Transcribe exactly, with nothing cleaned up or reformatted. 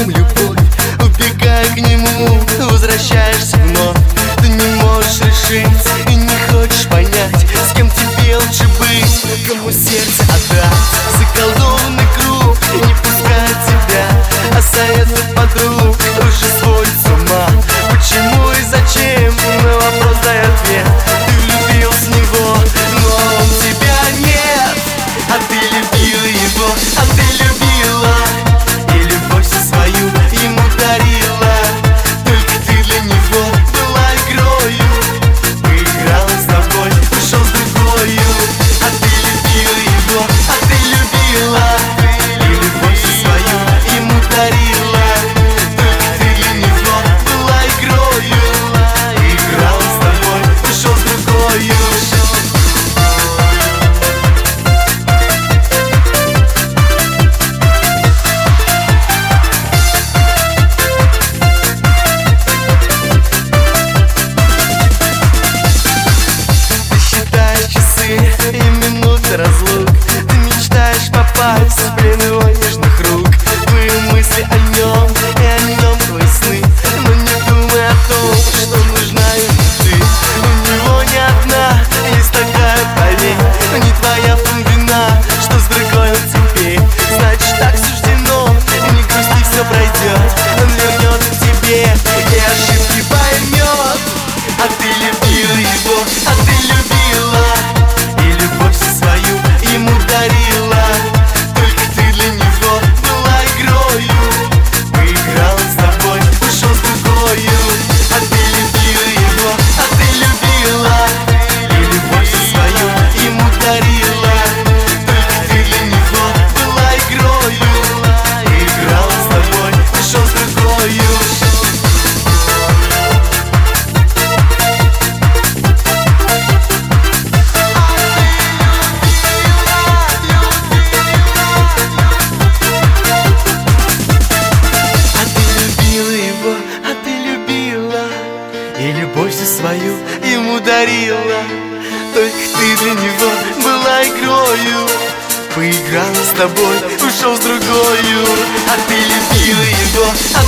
твоем любовь, убегая к нему, возвращаешься вновь. Ты не можешь решить и не хочешь понять, с кем тебе лучше быть, кому сердце отдать. Заколдованный круг и не пускает тебя, а советы подруг уже сводит с ума. Почему и зачем? На вопрос дай ответ. Ты влюбился в него, но он тебя нет. А ты любила его, а ты любила, и любовь всю свою ему дарила. Только ты для него была игрою, поиграл с тобой, ушел с другою. А ты любила его, а ты любила, и любовь всю свою ему дарила. Только ты для него была игрою, поиграл с тобой, ушел с другою. И минуты разлук, ты мечтаешь попасть в плен его нежных рук. Твои мысли о нем и о нем твои сны, но не думай о том, что нужна ему ты. У него не одна есть такая, поверь, не твоя вина, что с другой он теперь. Значит, так суждено, не грусти, все пройдет. Он вернется к тебе и ошибки поймет. А ты любила его, а ты любила, любовь всю свою ему дарила. Только ты для него была игрою, поиграл с тобой, ушел с другою. А ты любила его, а ты любила, и любовь всю свою ему дарила. Только ты для него была игрою, поиграл с тобой, ушел с другою. И любовь всю свою ему дарила. Только ты для него была игрою, поиграл с тобой, ушел с другою. А ты любила его, а